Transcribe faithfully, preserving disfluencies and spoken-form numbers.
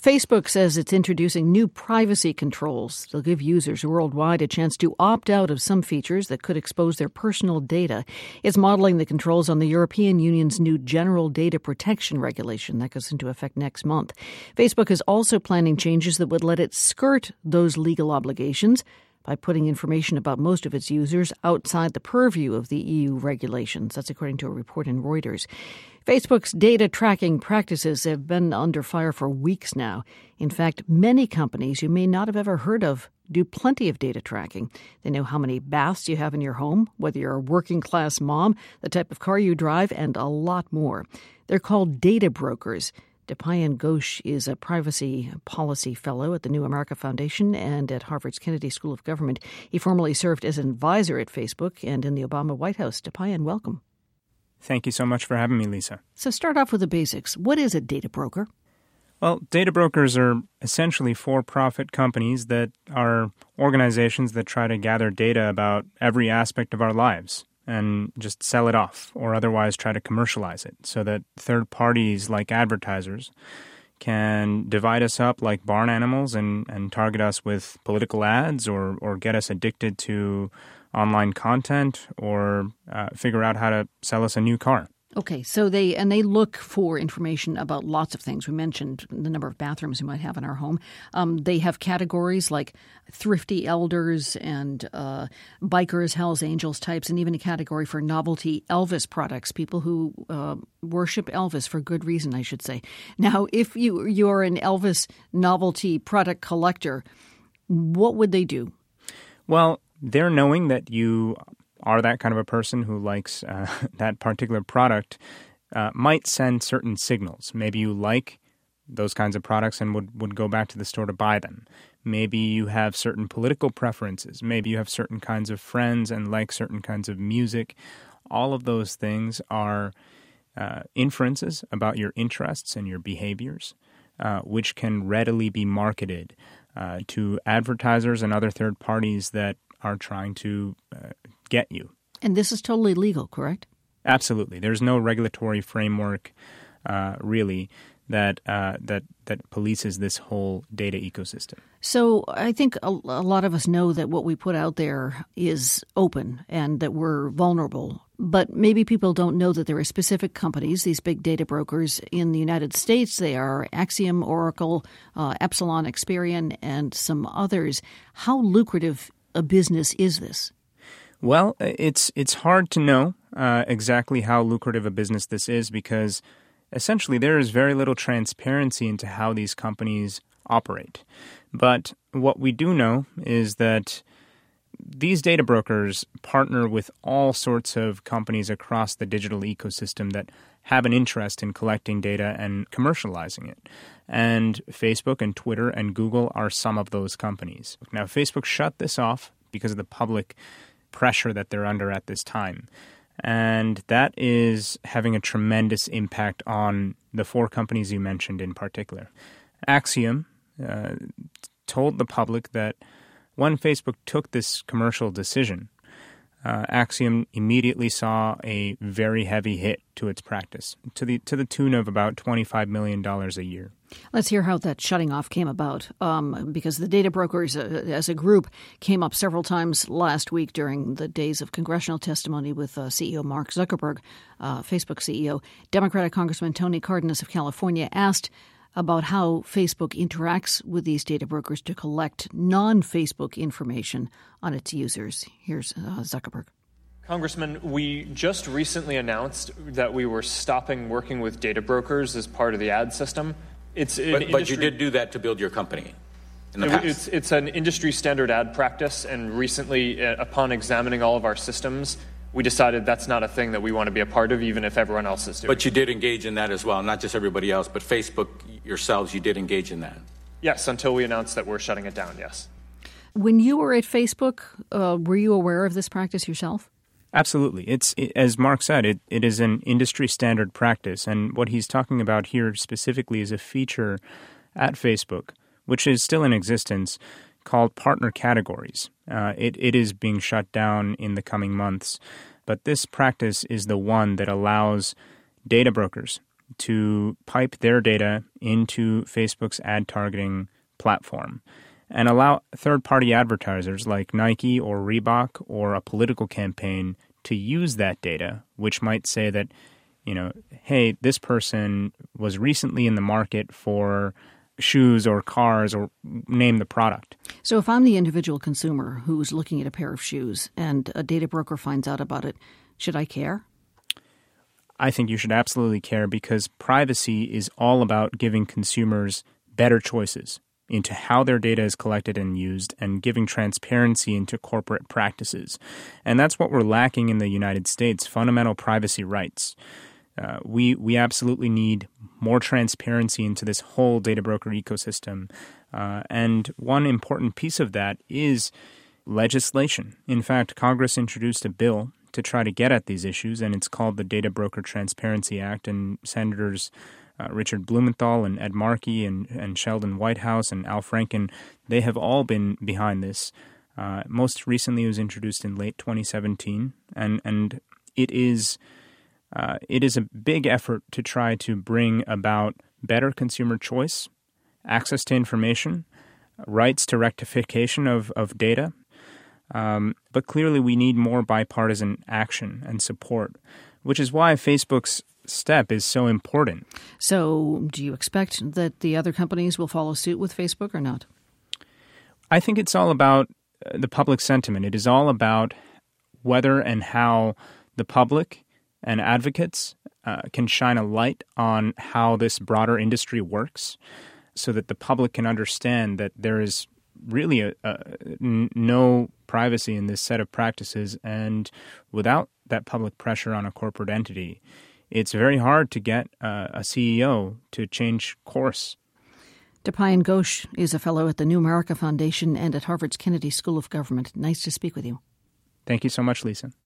Facebook says it's introducing new privacy controls. They'll give users worldwide a chance to opt out of some features that could expose their personal data. It's modeling the controls on the European Union's new General Data Protection Regulation that goes into effect next month. Facebook is also planning changes that would let it skirt those legal obligations by putting information about most of its users outside the purview of the E U regulations. That's according to a report in Reuters. Facebook's data tracking practices have been under fire for weeks now. In fact, many companies you may not have ever heard of do plenty of data tracking. They know how many baths you have in your home, whether you're a working-class mom, the type of car you drive, and a lot more. They're called data brokers. Dipayan Ghosh is a privacy policy fellow at the New America Foundation and at Harvard's Kennedy School of Government. He formerly served as an advisor at Facebook and in the Obama White House. Dipayan, welcome. Thank you so much for having me, Lisa. So start off with the basics. What is a data broker? Well, data brokers are essentially for-profit companies that are organizations that try to gather data about every aspect of our lives and just sell it off or otherwise try to commercialize it so that third parties like advertisers can divide us up like barn animals and, and target us with political ads or, or get us addicted to online content or uh, figure out how to sell us a new car. Okay, so they and they look for information about lots of things. We mentioned the number of bathrooms we might have in our home. Um, they have categories like thrifty elders and uh, bikers, Hells Angels types, and even a category for novelty Elvis products, people who uh, worship Elvis for good reason, I should say. Now, if you you're an Elvis novelty product collector, what would they do? Well, they're knowing that you are that kind of a person who likes uh, that particular product, uh, might send certain signals. Maybe you like those kinds of products and would, would go back to the store to buy them. Maybe you have certain political preferences. Maybe you have certain kinds of friends and like certain kinds of music. All of those things are uh, inferences about your interests and your behaviors, uh, which can readily be marketed uh, to advertisers and other third parties that are trying to uh, get you. And this is totally legal, correct? Absolutely. There's no regulatory framework, uh, really, that uh, that that polices this whole data ecosystem. So I think a, a lot of us know that what we put out there is open and that we're vulnerable. But maybe people don't know that there are specific companies, these big data brokers in the United States. They are Acxiom, Oracle, uh, Epsilon, Experian, and some others. How lucrative a business is this? Well, it's it's hard to know uh, exactly how lucrative a business this is because essentially there is very little transparency into how these companies operate. But what we do know is that these data brokers partner with all sorts of companies across the digital ecosystem that have an interest in collecting data and commercializing it. And Facebook and Twitter and Google are some of those companies. Now, Facebook shut this off because of the public pressure that they're under at this time. And that is having a tremendous impact on the four companies you mentioned in particular. Acxiom uh, told the public that when Facebook took this commercial decision, uh, Acxiom immediately saw a very heavy hit to its practice, to the to the tune of about twenty-five million dollars a year. Let's hear how that shutting off came about, um, because the data brokers uh, as a group came up several times last week during the days of congressional testimony with uh, C E O Mark Zuckerberg, uh, Facebook C E O. Democratic Congressman Tony Cardenas of California asked about how Facebook interacts with these data brokers to collect non-Facebook information on its users. Here's uh, Zuckerberg. Congressman, we just recently announced that we were stopping working with data brokers as part of the ad system. It's but, industry, but you did do that to build your company in the it, past. It's, it's an industry standard ad practice, and recently, uh, upon examining all of our systems, we decided that's not a thing that we want to be a part of, even if everyone else is doing it. But you did engage in that as well, not just everybody else, but Facebook yourselves, you did engage in that. Yes, until we announced that we're shutting it down, yes. When you were at Facebook, uh, were you aware of this practice yourself? Absolutely. It's it, as Mark said, it, it is an industry standard practice. And what he's talking about here specifically is a feature at Facebook, which is still in existence, called partner categories. Uh, it, it is being shut down in the coming months. But this practice is the one that allows data brokers to pipe their data into Facebook's ad targeting platform and allow third-party advertisers like Nike or Reebok or a political campaign to use that data, which might say that, you know, hey, this person was recently in the market for shoes or cars, or name the product. So if I'm the individual consumer who's looking at a pair of shoes and a data broker finds out about it, should I care? I think you should absolutely care, because privacy is all about giving consumers better choices into how their data is collected and used, and giving transparency into corporate practices. And that's what we're lacking in the United States, fundamental privacy rights. Uh, we we absolutely need more transparency into this whole data broker ecosystem. Uh, and one important piece of that is legislation. In fact, Congress introduced a bill to try to get at these issues, and it's called the Data Broker Transparency Act. And Senators uh, Richard Blumenthal and Ed Markey and, and Sheldon Whitehouse and Al Franken, they have all been behind this. Uh, most recently, it was introduced in late twenty seventeen, and, and it is... Uh, it is a big effort to try to bring about better consumer choice, access to information, rights to rectification of, of data. Um, but clearly we need more bipartisan action and support, which is why Facebook's step is so important. So do you expect that the other companies will follow suit with Facebook or not? I think it's all about the public sentiment. It is all about whether and how the public and advocates uh, can shine a light on how this broader industry works, so that the public can understand that there is really a, a, n- no privacy in this set of practices. And without that public pressure on a corporate entity, it's very hard to get uh, a C E O to change course. Dipayan Ghosh is a fellow at the New America Foundation and at Harvard's Kennedy School of Government. Nice to speak with you. Thank you so much, Lisa.